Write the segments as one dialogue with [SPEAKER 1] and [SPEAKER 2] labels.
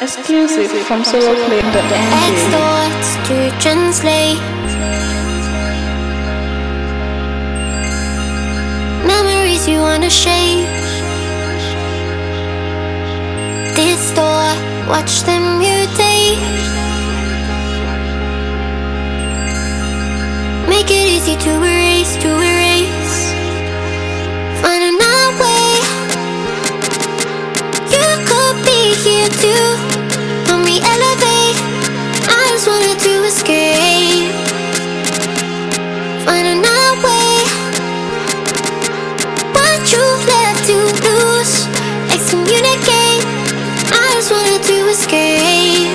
[SPEAKER 1] Exclusive from soloplay.ng.
[SPEAKER 2] Thoughts to translate. Memories you wanna shape. Distort, watch them mutate. Make it easy to erase, to erase. Find another way. You could be here too. Help me elevate. I just wanted to escape. Find another way. What you left to lose. Excommunicate. I just wanted to escape.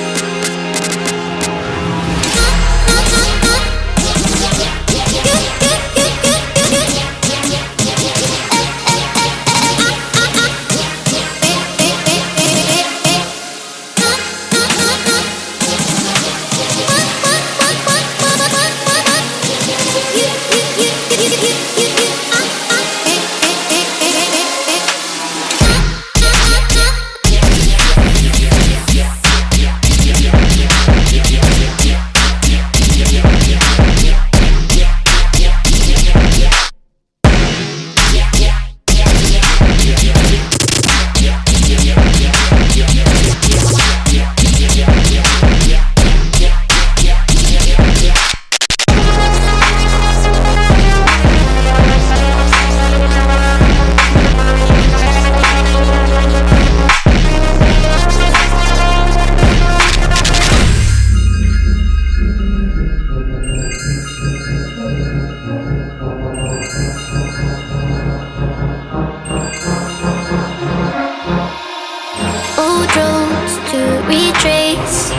[SPEAKER 2] Old roads to retrace.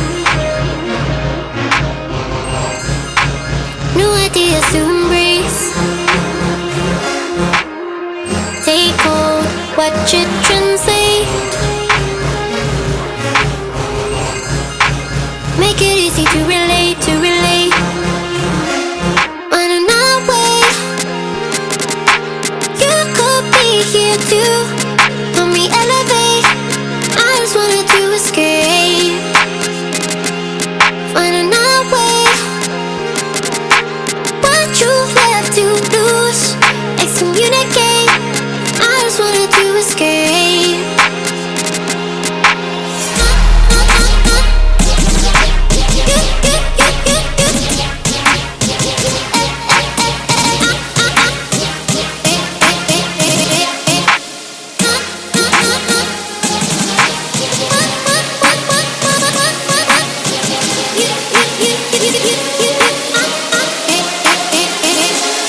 [SPEAKER 2] New ideas to embrace. Take hold, watch it translate. Make it easy to relate, to relate. Find another way. You could be here too. Help me elevate. I just wanted to escape. Find another way. What you left to lose. Excommunicate. I just wanted to escape.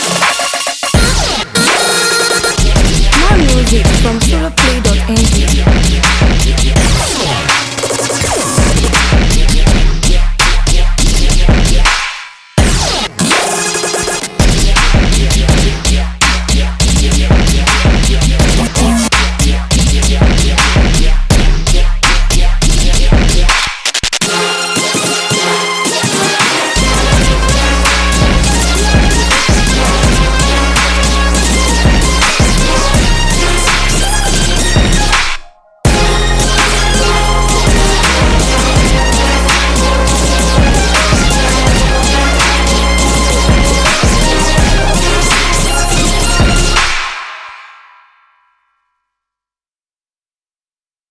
[SPEAKER 3] More music from soloplay.ng.